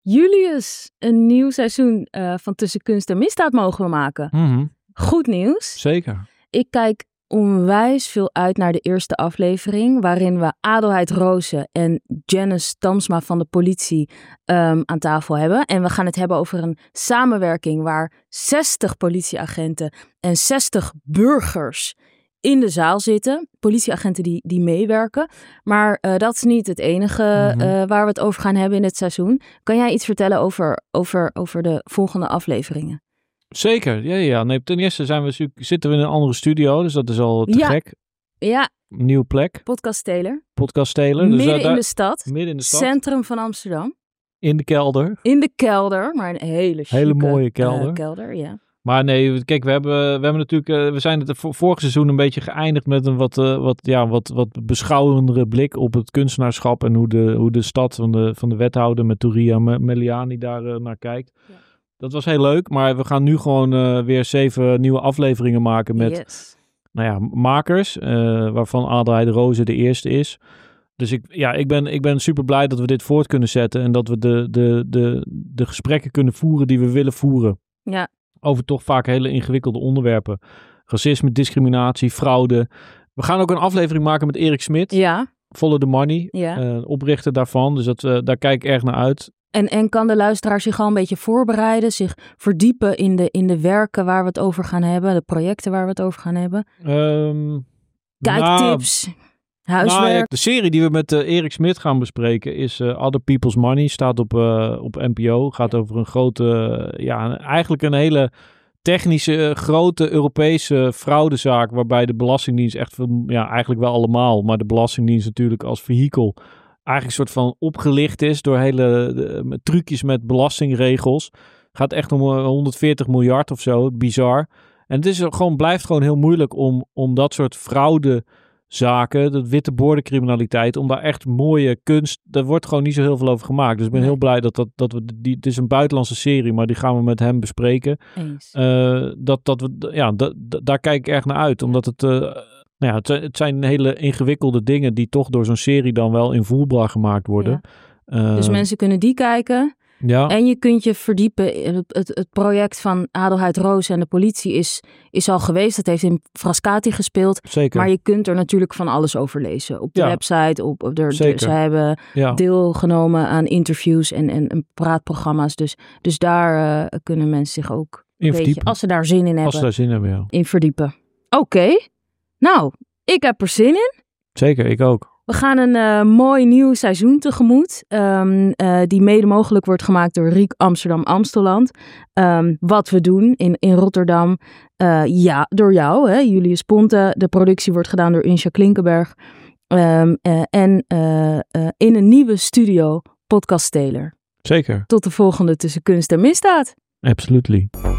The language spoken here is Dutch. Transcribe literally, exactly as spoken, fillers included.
Julius, een nieuw seizoen uh, van Tussen Kunst en Misdaad mogen we maken. Mm-hmm. Goed nieuws. Zeker. Ik kijk onwijs veel uit naar de eerste aflevering, waarin we Adelheid Rozen en Janice Tamsma van de politie um, aan tafel hebben. En we gaan het hebben over een samenwerking waar zestig politieagenten en zestig burgers in de zaal zitten. Politieagenten die, die meewerken. Maar uh, dat is niet het enige mm-hmm. uh, waar we het over gaan hebben in dit seizoen. Kan jij iets vertellen over, over, over de volgende afleveringen? Zeker, ja, ja. Nee, ten eerste zijn we, zitten we in een andere studio, dus dat is al te ja. gek. Ja. Nieuwe plek. Podcaststeler. Podcaststeler. Midden dus, uh, in de stad. Midden in de stad. Centrum van Amsterdam. In de kelder. In de kelder, maar een hele chique, hele mooie kelder. Uh, kelder, ja. Maar nee, kijk, we hebben, we hebben natuurlijk, uh, we zijn het vorig seizoen een beetje geëindigd met een wat, uh, wat, ja, wat, wat beschouwendere blik op het kunstenaarschap en hoe de, hoe de stad van de, van de wethouder met Touria Meliani daar uh, naar kijkt. Ja. Dat was heel leuk, maar we gaan nu gewoon uh, weer zeven nieuwe afleveringen maken met yes. nou ja, makers, uh, waarvan Adelheid Rozen de eerste is. Dus ik, ja, ik, ben, ik ben super blij dat we dit voort kunnen zetten en dat we de, de, de, de gesprekken kunnen voeren die we willen voeren. Ja. Over toch vaak hele ingewikkelde onderwerpen. Racisme, discriminatie, fraude. We gaan ook een aflevering maken met Erik Smit. Ja. Follow the Money. Ja. Uh, oprichter daarvan. Dus dat, uh, daar kijk ik erg naar uit. En, en kan de luisteraar zich al een beetje voorbereiden? Zich verdiepen in de, in de werken waar we het over gaan hebben? De projecten waar we het over gaan hebben? Um, Kijktips? Nou, huiswerk? Nou, de serie die we met uh, Erik Smit gaan bespreken is uh, Other People's Money. Staat op, uh, op N P O. Gaat ja. over een grote, uh, ja, eigenlijk een hele technische, uh, grote Europese fraudezaak. Waarbij de Belastingdienst echt, ja, eigenlijk wel allemaal. Maar de Belastingdienst natuurlijk als vehikel eigenlijk een soort van opgelicht is door hele uh, trucjes met belastingregels. Gaat echt om uh, honderdveertig miljard of zo. Bizar. En het is gewoon, blijft gewoon heel moeilijk om, om dat soort fraude zaken, dat witte bordencriminaliteit, om daar echt mooie kunst, daar wordt gewoon niet zo heel veel over gemaakt. Dus ik ben nee. heel blij dat, dat, dat we, die, het is een buitenlandse serie, maar die gaan we met hem bespreken. Eens. Uh, dat, dat we, ja, dat, dat, daar kijk ik erg naar uit, omdat het, uh, nou ja, het, het zijn hele ingewikkelde dingen die toch door zo'n serie dan wel invoelbaar gemaakt worden. Ja. Uh, dus mensen kunnen die kijken. Ja. En je kunt je verdiepen. Het, het, het project van Adelheid Rozen en de politie is, is al geweest. Dat heeft in Frascati gespeeld. Zeker. Maar je kunt er natuurlijk van alles over lezen. Op de ja. website. Op, op de, Zeker. Ze hebben ja. deelgenomen aan interviews en, en, en praatprogramma's. Dus, dus daar uh, kunnen mensen zich ook, in weet je, als ze daar zin in hebben, als ze daar zin hebben, ja. in verdiepen. Oké. Okay. Nou, ik heb er zin in. Zeker, ik ook. We gaan een uh, mooi nieuw seizoen tegemoet. Um, uh, die mede mogelijk wordt gemaakt door Riek Amsterdam Amsteland. Um, wat we doen in, in Rotterdam. Uh, ja, door jou, hè, Julius Ponte. De productie wordt gedaan door Insja Klinkenberg. Um, uh, en uh, uh, in een nieuwe studio, Podcaststeler. Zeker. Tot de volgende Tussen Kunst en Misdaad. Absolutely.